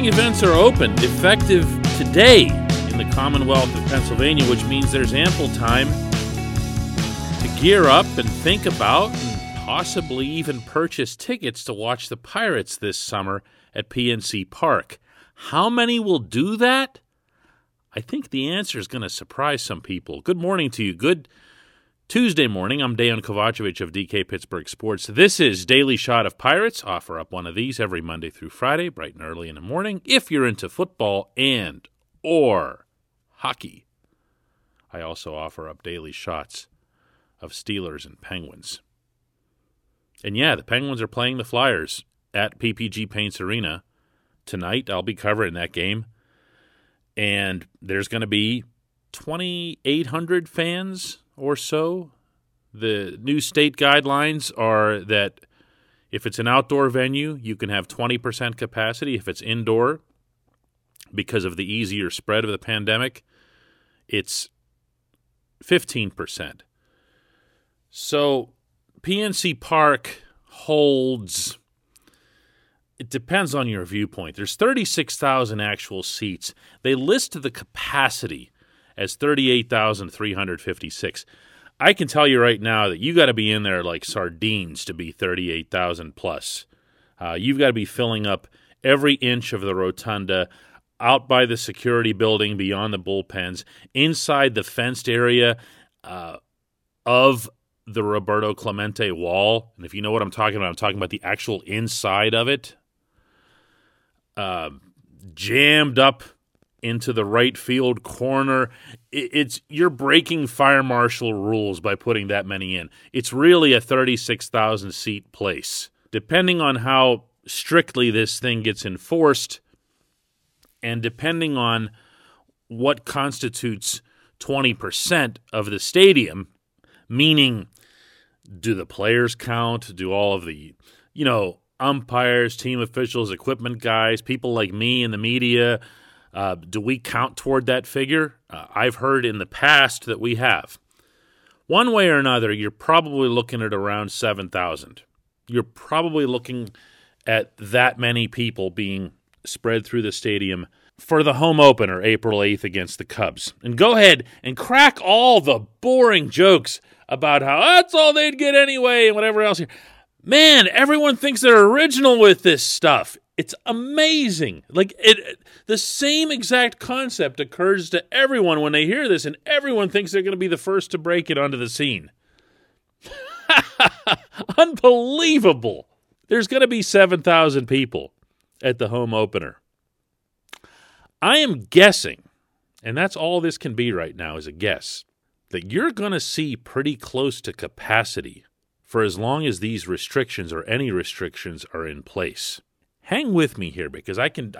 sporting events are open, effective today in the Commonwealth of Pennsylvania, which means there's ample time to gear up and think about and possibly even purchase tickets to watch the Pirates this summer at PNC Park. How many will do that? I think the answer is going to surprise some people. Good morning to you. Good Tuesday morning. I'm Dejan Kovacevic of DK Pittsburgh Sports. This is Daily Shot of Pirates. Offer up one of these every Monday through Friday, bright and early in the morning, if you're into football and or hockey. I also offer up daily shots of Steelers and Penguins. And yeah, the Penguins are playing the Flyers at PPG Paints Arena tonight. I'll be covering that game. And there's going to be 2,800 fans or so. The new state guidelines are that if it's an outdoor venue, you can have 20% capacity. If it's indoor, because of the easier spread of the pandemic, it's 15%. So PNC Park holds, it depends on your viewpoint. There's 36,000 actual seats. They list the capacity as 38,356. I can tell you right now that you got to be in there like sardines to be 38,000 plus. You've got to be filling up every inch of the rotunda, out by the security building, beyond the bullpens, inside the fenced area of the Roberto Clemente wall. And if you know what I'm talking about the actual inside of it. Jammed up into the right field corner. You're breaking fire marshal rules by putting that many in. It's really a 36,000 seat place. Depending on how strictly this thing gets enforced, and depending on what constitutes 20% of the stadium, meaning do the players count? Do all of the, umpires, team officials, equipment guys, people like me in the media, do we count toward that figure? I've heard in the past that we have. One way or another, you're probably looking at around 7,000. You're probably looking at that many people being spread through the stadium for the home opener April 8th against the Cubs. And go ahead and crack all the boring jokes about how that's all they'd get anyway and whatever else here. Man, everyone thinks they're original with this stuff. It's amazing. The same exact concept occurs to everyone when they hear this, and everyone thinks they're going to be the first to break it onto the scene. Unbelievable. There's going to be 7,000 people at the home opener. I am guessing, and that's all this can be right now is a guess, that you're going to see pretty close to capacity for as long as these restrictions or any restrictions are in place. Hang with me here because I can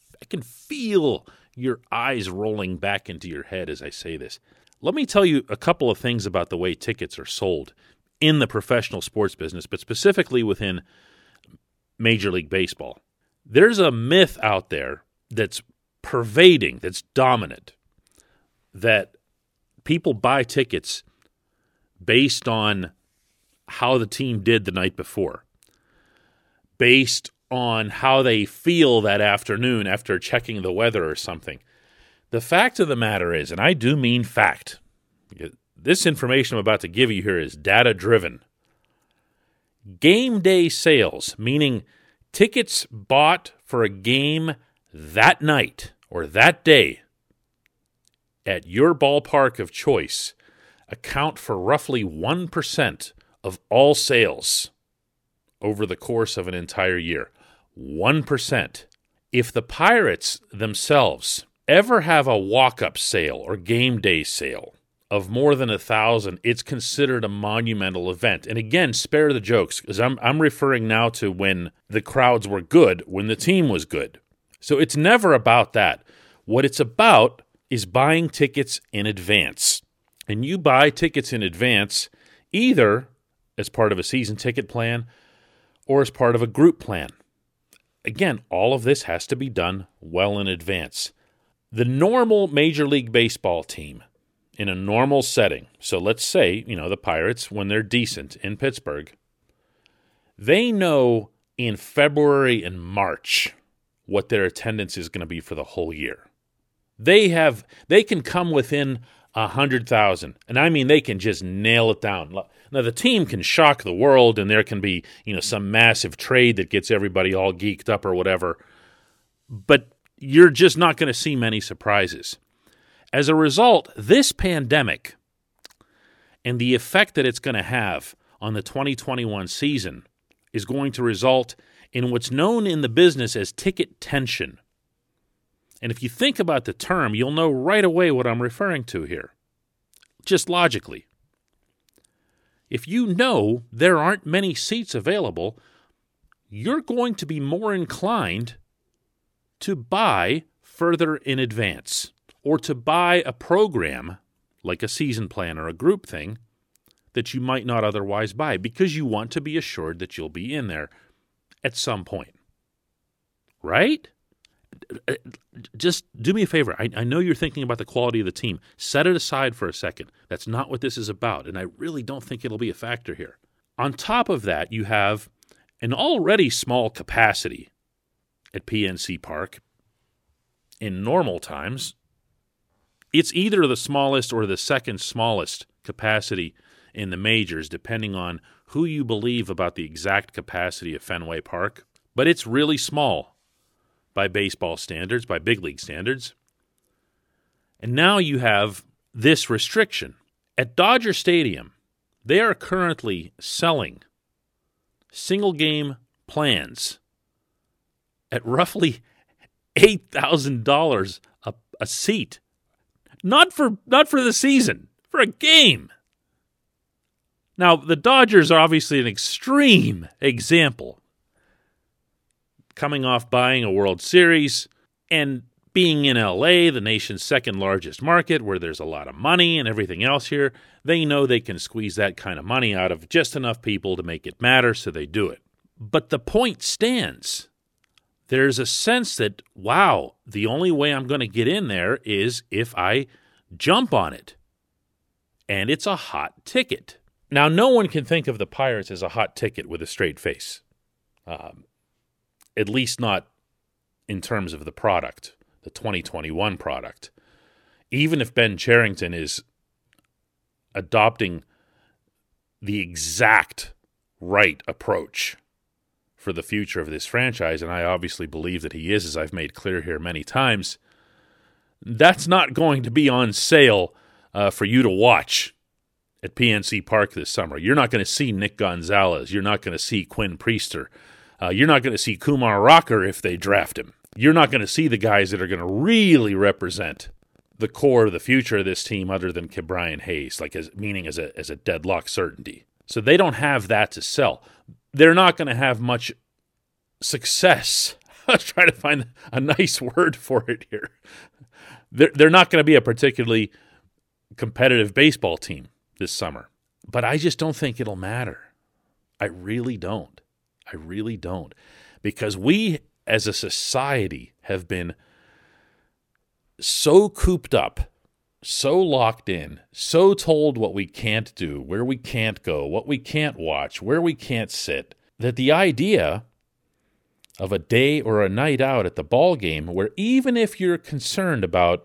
feel your eyes rolling back into your head as I say this. Let me tell you a couple of things about the way tickets are sold in the professional sports business, but specifically within Major League Baseball. There's a myth out there that's pervading, that's dominant, that people buy tickets based on how the team did the night before, based on how they feel that afternoon after checking the weather or something. The fact of the matter is, and I do mean fact, this information I'm about to give you here is data-driven. Game day sales, meaning tickets bought for a game that night or that day at your ballpark of choice, account for roughly 1% of all sales over the course of an entire year. 1%. If the Pirates themselves ever have a walk-up sale or game day sale of more than 1,000, it's considered a monumental event. And again, spare the jokes, because I'm referring now to when the crowds were good, when the team was good. So it's never about that. What it's about is buying tickets in advance. And you buy tickets in advance either as part of a season ticket plan or as part of a group plan. Again, all of this has to be done well in advance. The normal Major League Baseball team in a normal setting, so let's say, the Pirates, when they're decent in Pittsburgh, they know in February and March what their attendance is going to be for the whole year. They can come within 100,000, and I mean they can just nail it down. Now the team can shock the world, and there can be some massive trade that gets everybody all geeked up or whatever, but you're just not going to see many surprises. As a result, this pandemic and the effect that it's going to have on the 2021 season is going to result in what's known in the business as ticket tension. And if you think about the term, you'll know right away what I'm referring to here, just logically. If you know there aren't many seats available, you're going to be more inclined to buy further in advance, or to buy a program like a season plan or a group thing that you might not otherwise buy because you want to be assured that you'll be in there at some point. Right? Just do me a favor. I know you're thinking about the quality of the team. Set it aside for a second. That's not what this is about, and I really don't think it'll be a factor here. On top of that, you have an already small capacity at PNC Park. In normal times, it's either the smallest or the second smallest capacity in the majors, depending on who you believe about the exact capacity of Fenway Park. But it's really small by baseball standards, by big league standards. And now you have this restriction. At Dodger Stadium, they are currently selling single-game plans at roughly $8,000 a seat. Not for the season, for a game. Now, the Dodgers are obviously an extreme example, coming off buying a World Series and being in LA, the nation's second largest market, where there's a lot of money and everything else here. They know they can squeeze that kind of money out of just enough people to make it matter, so they do it. But the point stands. There's a sense that, wow, the only way I'm going to get in there is if I jump on it. And it's a hot ticket. Now, no one can think of the Pirates as a hot ticket with a straight face. At least not in terms of the product, the 2021 product. Even if Ben Cherington is adopting the exact right approach for the future of this franchise, and I obviously believe that he is, as I've made clear here many times, that's not going to be on sale for you to watch at PNC Park this summer. You're not going to see Nick Gonzalez. You're not going to see Quinn Priester. You're not going to see Kumar Rocker if they draft him. You're not going to see the guys that are going to really represent the core of the future of this team other than Ke'Bryan Hayes, meaning as a deadlock certainty. So they don't have that to sell. They're not going to have much success. I was trying to find a nice word for it here. They're not going to be a particularly competitive baseball team this summer. But I just don't think it'll matter. I really don't. Because we, as a society, have been so cooped up, so locked in, so told what we can't do, where we can't go, what we can't watch, where we can't sit, that the idea of a day or a night out at the ball game where even if you're concerned about,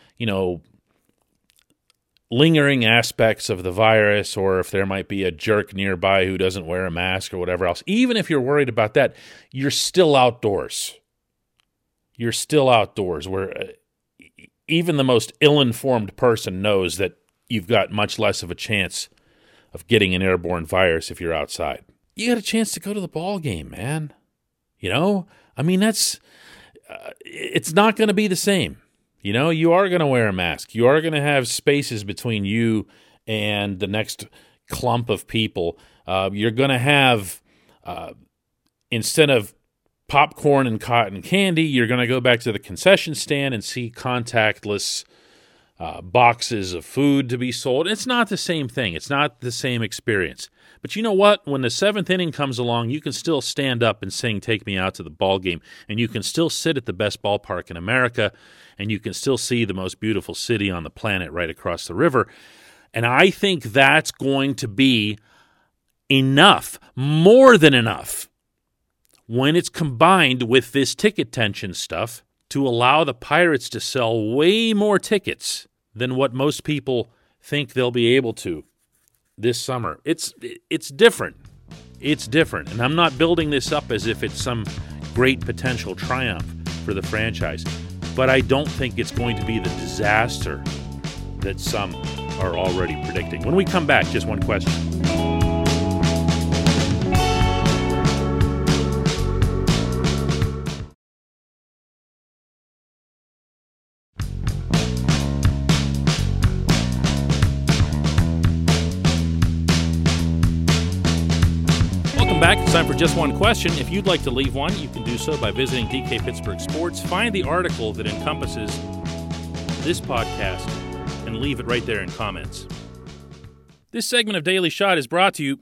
lingering aspects of the virus, or if there might be a jerk nearby who doesn't wear a mask or whatever else, even if you're worried about that, you're still outdoors. You're still outdoors, where even the most ill-informed person knows that you've got much less of a chance of getting an airborne virus if you're outside. You got a chance to go to the ball game, man. It's not going to be the same. You are going to wear a mask. You are going to have spaces between you and the next clump of people. You're going to have, instead of popcorn and cotton candy, you're going to go back to the concession stand and see contactless boxes of food to be sold. It's not the same thing. It's not the same experience. But you know what? When the seventh inning comes along, you can still stand up and sing "Take Me Out to the Ball Game," and you can still sit at the best ballpark in America, and you can still see the most beautiful city on the planet right across the river. And I think that's going to be enough, more than enough, when it's combined with this ticket tension stuff to allow the Pirates to sell way more tickets than what most people think they'll be able to this summer. It's different. It's different. And I'm not building this up as if it's some great potential triumph for the franchise. But I don't think it's going to be the disaster that some are already predicting. When we come back, just one question. Back. It's time for Just One Question. If you'd like to leave one, you can do so by visiting DK Pittsburgh Sports. Find the article that encompasses this podcast and leave it right there in comments. This segment of Daily Shot is brought to you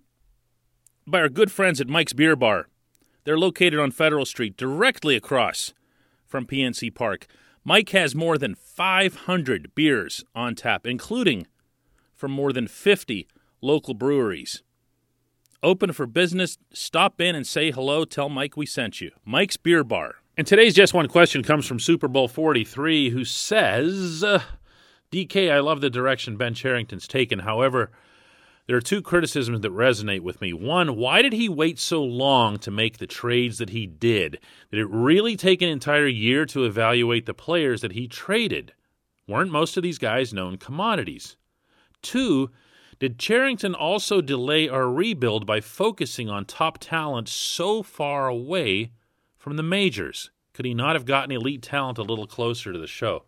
by our good friends at Mike's Beer Bar. They're located on Federal Street, directly across from PNC Park. Mike has more than 500 beers on tap, including from more than 50 local breweries. Open for business. Stop in and say hello. Tell Mike we sent you. Mike's Beer Bar. And today's Just One Question comes from Super Bowl 43, who says, DK, I love the direction Ben Cherington's taken. However, there are two criticisms that resonate with me. One, why did he wait so long to make the trades that he did? Did it really take an entire year to evaluate the players that he traded? Weren't most of these guys known commodities? Two, did Cherington also delay our rebuild by focusing on top talent so far away from the majors? Could he not have gotten elite talent a little closer to the show?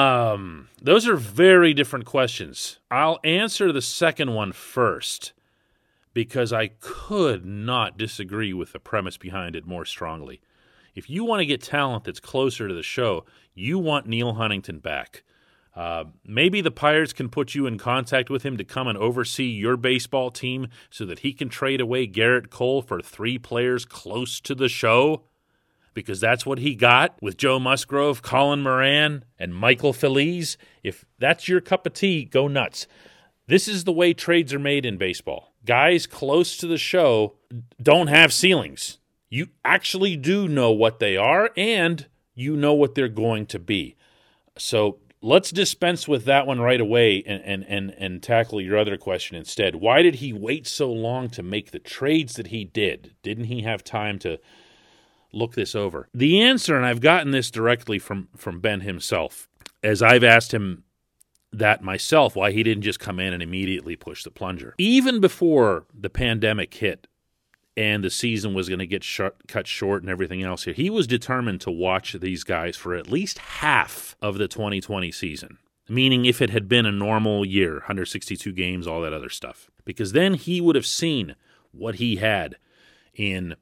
Those are very different questions. I'll answer the second one first because I could not disagree with the premise behind it more strongly. If you want to get talent that's closer to the show, you want Neil Huntington back. Maybe the Pirates can put you in contact with him to come and oversee your baseball team so that he can trade away Garrett Cole for 3 players close to the show, because that's what he got with Joe Musgrove, Colin Moran, and Michael Feliz. If that's your cup of tea, go nuts. This is the way trades are made in baseball. Guys close to the show don't have ceilings. You actually do know what they are, and you know what they're going to be. So let's dispense with that one right away and tackle your other question instead. Why did he wait so long to make the trades that he did? Didn't he have time to look this over? The answer, and I've gotten this directly from Ben himself, as I've asked him that myself, why he didn't just come in and immediately push the plunger. Even before the pandemic hit and the season was going to get cut short and everything else here, he was determined to watch these guys for at least half of the 2020 season, meaning if it had been a normal year, 162 games, all that other stuff, because then he would have seen what he had in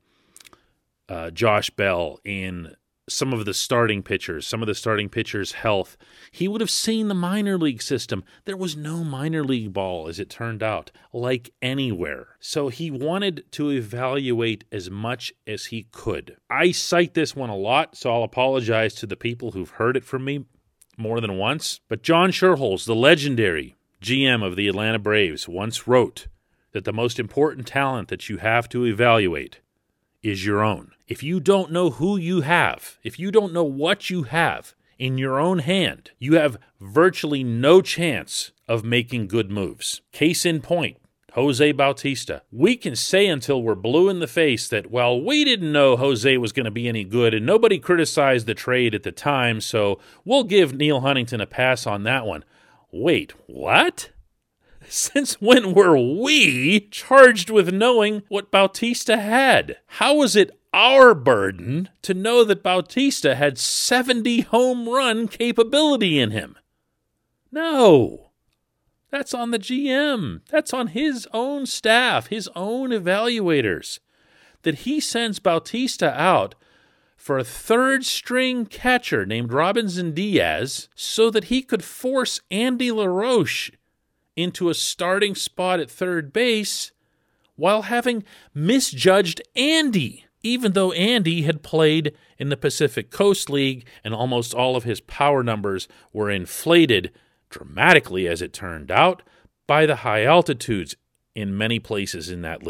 Josh Bell, in some of the starting pitchers' health. He would have seen the minor league system. There was no minor league ball, as it turned out, like anywhere. So he wanted to evaluate as much as he could. I cite this one a lot, so I'll apologize to the people who've heard it from me more than once. But John Schuerholz, the legendary GM of the Atlanta Braves, once wrote that the most important talent that you have to evaluate is your own. If you don't know who you have, if you don't know what you have in your own hand, you have virtually no chance of making good moves. Case in point, Jose Bautista. We can say until we're blue in the face that, well, we didn't know Jose was going to be any good, and nobody criticized the trade at the time, so we'll give Neil Huntington a pass on that one. Wait, what? Since when were we charged with knowing what Bautista had? How was it our burden to know that Bautista had 70 home run capability in him? No. That's on the GM. That's on his own staff, his own evaluators. That he sends Bautista out for a third-string catcher named Robinson Diaz so that he could force Andy LaRoche into a starting spot at third base while having misjudged Andy, even though Andy had played in the Pacific Coast League and almost all of his power numbers were inflated, dramatically as it turned out, by the high altitudes in many places in that league.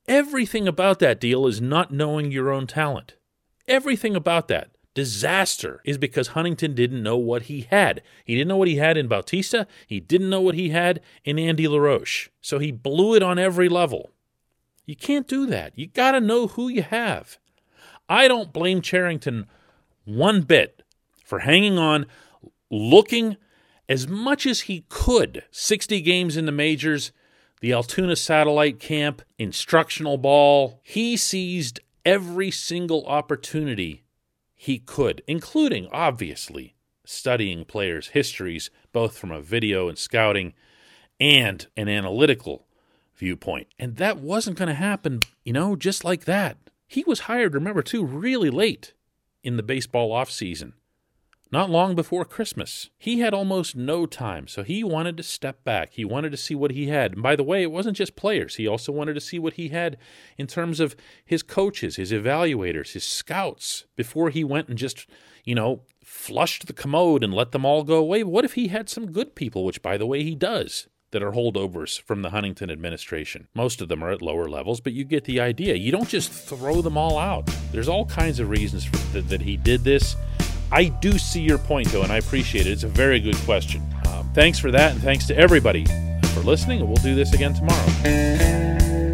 Everything about that deal is not knowing your own talent. Everything about that disaster is because Huntington didn't know what he had. He didn't know what he had in Bautista. He didn't know what he had in Andy LaRoche. So he blew it on every level. You can't do that. You got to know who you have. I don't blame Cherington one bit for hanging on, looking as much as he could. 60 games in the majors, the Altoona satellite camp, instructional ball. He seized every single opportunity he could, including, obviously, studying players' histories, both from a video and scouting and an analytical viewpoint. And that wasn't going to happen, just like that. He was hired, remember, too, really late in the baseball offseason, not long before Christmas. He had almost no time, so he wanted to step back. He wanted to see what he had. And by the way, it wasn't just players. He also wanted to see what he had in terms of his coaches, his evaluators, his scouts, before he went and just, flushed the commode and let them all go away. What if he had some good people, which, by the way, he does, that are holdovers from the Huntington administration? Most of them are at lower levels, but you get the idea. You don't just throw them all out. There's all kinds of reasons that he did this. I do see your point, though, and I appreciate it. It's a very good question. Thanks for that, and thanks to everybody for listening, and we'll do this again tomorrow.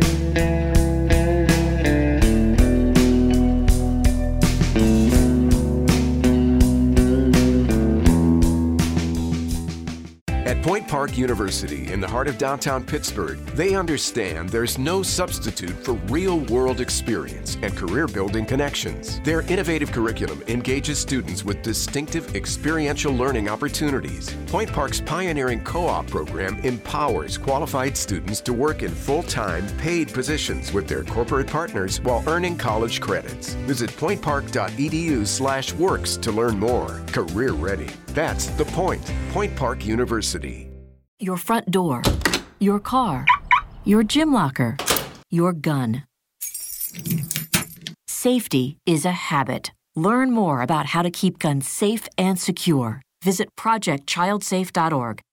Point Park University in the heart of downtown Pittsburgh, they understand there's no substitute for real-world experience and career-building connections. Their innovative curriculum engages students with distinctive experiential learning opportunities. Point Park's pioneering co-op program empowers qualified students to work in full-time, paid positions with their corporate partners while earning college credits. Visit pointpark.edu/works to learn more. Career ready. That's the point. Point Park University. Your front door, your car, your gym locker, your gun. Safety is a habit. Learn more about how to keep guns safe and secure. Visit ProjectChildSafe.org.